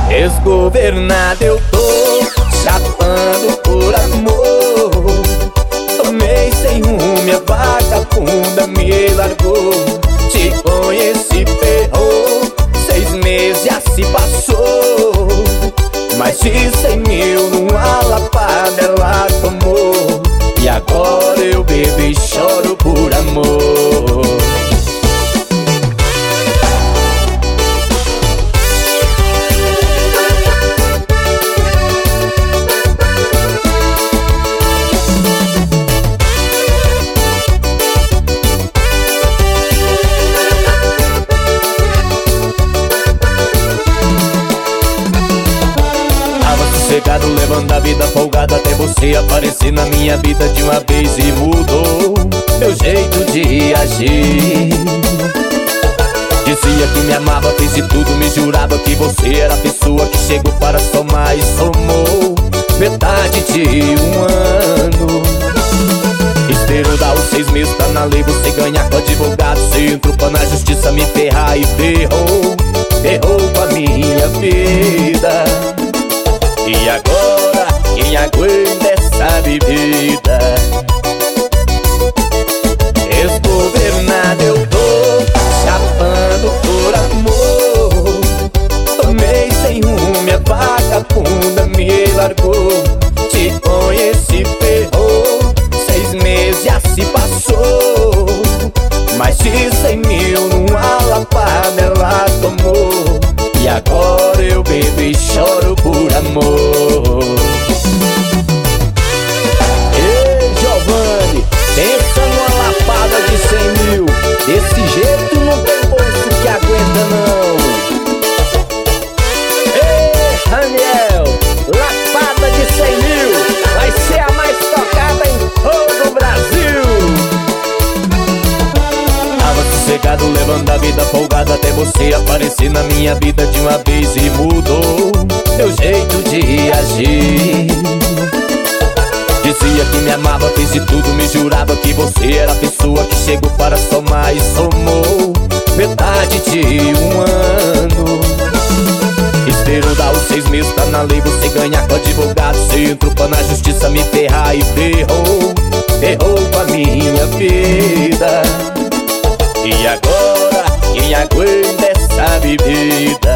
Desgovernado eu tô, chapando por amor. Tomei sem rumo, a vagabunda me largou. Te conheci, ferrou, 6 meses já se passou. Mais de 100 mil numa lapada ela tomou. E agora eu bebo e choro por amor. Sossegado, levando a vida folgada até você aparecer na minha vida de uma vez e mudou meu jeito de agir. Dizia que me amava, fez de tudo, me jurava que você era a pessoa que chegou para somar e somou metade de um ano. Esperou dar os 6 meses pra na lei você ganhar com advogado. Você entrou pra na justiça me ferrar e ferrou, ferrou com a minha vida. E agora, quem aguenta essa bebida? Desgovernado eu tô, chapando por amor. Tomei sem rumo, a vagabunda me largou. Te conheci, ferrou, 6 meses já se passou. Mais de 100 mil numa lapada ela tomou. E agora eu bebo e choro por amor. Ei, Giovanni, pensa numa lapada de 100 mil. Desse jeito não tem bolso que aguenta não. Ei, Raniel, lapada de 100 mil vai ser a mais tocada em todo o Brasil. Tava sossegado, levando a vida folgada até você aparecer na minha vida de uma vez e mudou meu jeito de agir. Dizia que me amava, fez de tudo, me jurava que você era a pessoa que chegou para somar e somou metade de um ano. Esperou dar os 6 meses pra na lei você ganhar com advogado. Você entrou pra na justiça me ferrar e ferrou, ferrou com a minha vida. E agora, quem aguenta essa bebida?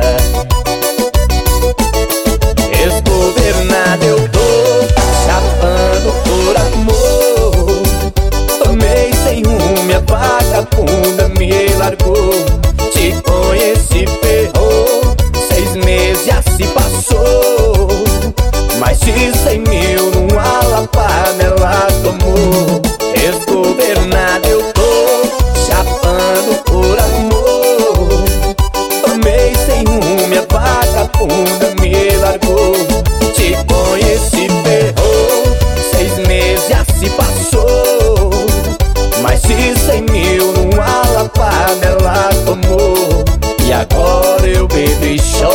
Desgovernado eu tô, chapando por amor. Tomei sem rumo, a vagabunda me largou. Te conheci, ferrou, 6 meses já se passou. Mais de 100 mil numa lapada ela tomou. Desgovernado eu tô, chapando por amor. Tomei sem rumo, a vagabunda me largou. Te conheci, ferrou, 6 meses já se passou. Mais de 100 mil numa lapada ela tomou. E agora eu bebo e choro